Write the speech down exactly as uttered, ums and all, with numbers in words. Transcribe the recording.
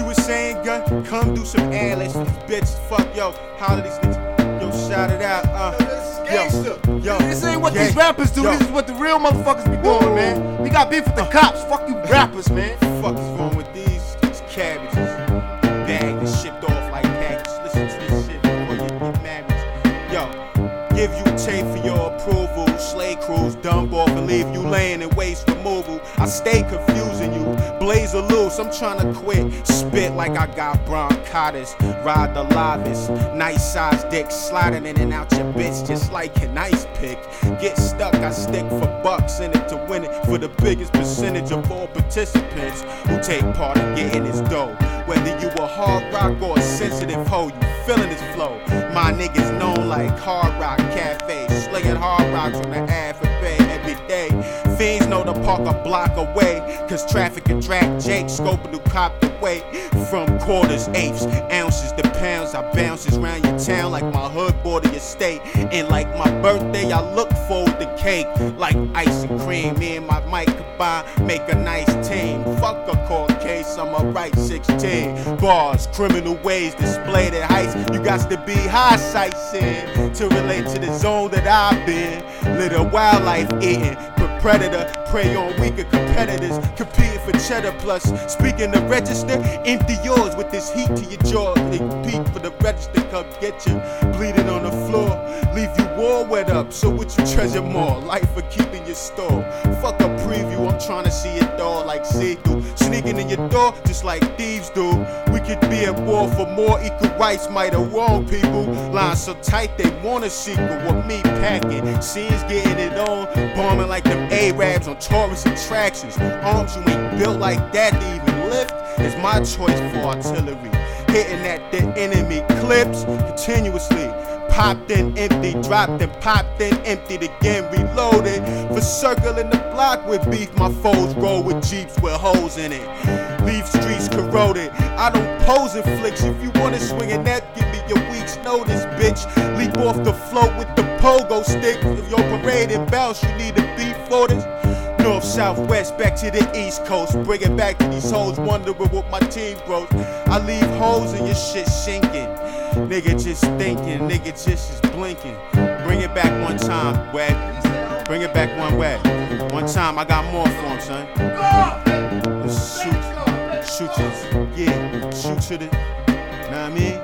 you was saying, gun? Come do some airless for these bitches. Fuck, yo, holla these niggas. Yo, shout it out. Uh, yo, yo, this ain't what gang. these rappers do. Yo. This is what the real motherfuckers be doing, man. We got beef with the cops. Fuck you rappers, man. Fuck is wrong with these? These cabbages. Bagged and shipped off like packages. Listen to this shit before you get married. Yo, give you a tape for your approval. Slay crews dump off and leave you laying in waste removal. I stay confusing you. Blaze a loose, I'm trying to quit. Spit like I got bronchitis. Ride the livest. Nice size dick sliding in and out your bitch just like an ice pick. Get stuck, I stick for bucks in it to win it. For the biggest percentage of all participants who take part in getting this dough. Whether you a hard rock or a sensitive hoe, you feeling this flow. My niggas known like Hard Rock Cafe, slinging hard rocks on the alphabet every day. Fiends know to park a block away, cause traffic can drag Jake, scoping who cop the way. From quarters, eighths, ounces to pounds, I bounces round your town like my hood border your state. And like my birthday, I look forward to cake. Like ice and cream, me and my mic combine, make a nice team. Fuck a court case, I'ma write sixteen bars, criminal ways displayed at heights. You got to be high sightseeing to relate to the zone that I've been. Little wildlife eating, but predator prey on weaker competitors, competing for cheddar plus. Speaking of register, empty yours with this heat to your jaw. They compete for the register, come get you bleeding on the floor, leave you all wet up. So what you treasure more, life or keeping your store? Fuck a preview, I'm trying to see it all like see-through. Sneaking in your door just like thieves do. We could be at war for more equal rights, might have wrong people. Lines so tight they want a sequel with me packing. Scenes getting it on, bombing like them Arabs on tourist attractions. Arms you ain't built like that to even lift is my choice for artillery. Hitting at the enemy clips continuously. Popped in empty, dropped and popped in emptied again, reloaded. For circling the block with beef, my foes roll with jeeps with holes in it. Leave streets corroded. I don't pose in flicks. If you wanna swing a net, give me your week's notice, bitch. Leap off the float with the pogo stick. If your parade and bounce, you need a beat for this. North, south, west, back to the east coast. Bring it back to these hoes, wondering what my team grows. I leave holes in your shit sinking. Nigga just thinking, nigga just is blinking. Bring it back one time, wag. Bring it back one way. One time, I got more for him, son. Shoot, shoot to, yeah, shoot to the, know what I mean?